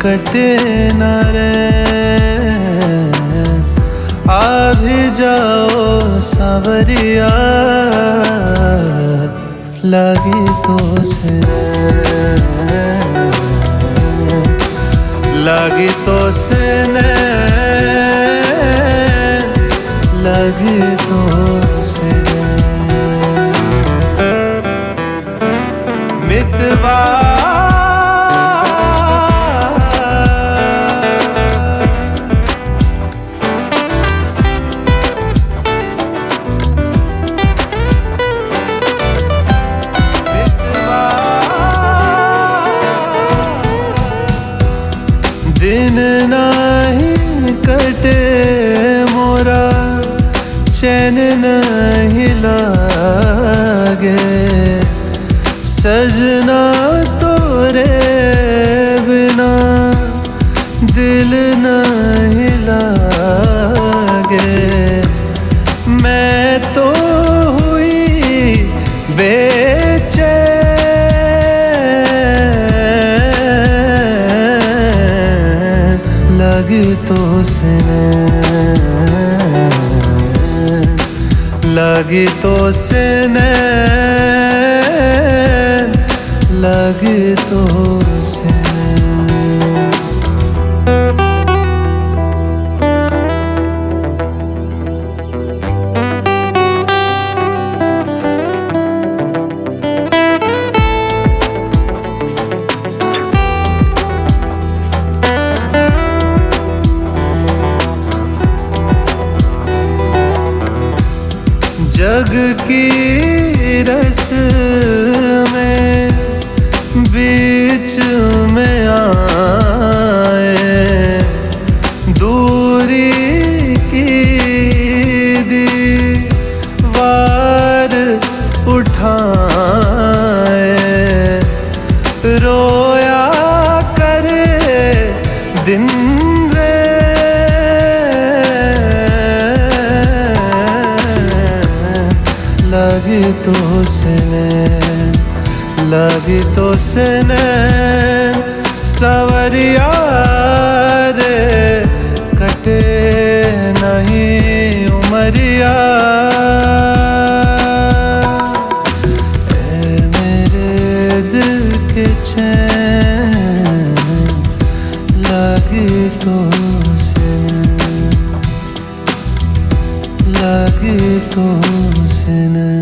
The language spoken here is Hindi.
कटे न रे। आ भी जाओ सावरिया, लगी तो से लगी तो से लगी तो से मितवा दिन नहीं कटे मोरा, चैन नहीं लागे। सजना तोरे बिना दिल नहीं लागे। मैं तो हुई बेचैन, लगी तो से लगी तो से लगी तो से। जग की रस में बीच में आए, दूरी की दीवार उठाए। रोया करे दिन लगी तो से लगी तो से सवरिया रे, कटे नहीं उमरिया। ए मेरे दिल के चैन, लगी तो से लगी तो से।